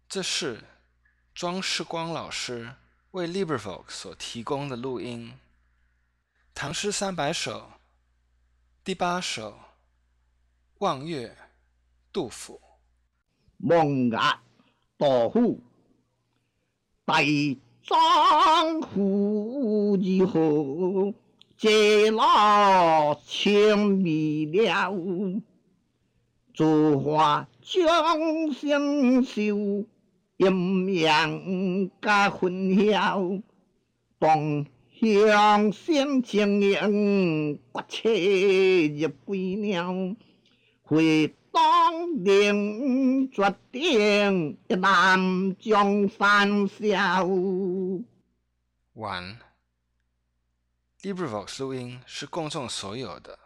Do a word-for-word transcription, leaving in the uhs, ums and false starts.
这是庄世光老师为 LibriVox 所提供的录音。唐诗三百首第八首《望岳》，杜甫。 望岳，杜甫。大丈夫如何，解劳千里了。竹花江相守，阴阳加分晓。东乡先情影，国切入归鸟。回当年决定，一览江山笑。 完。LibriVox 录音是公众所有的，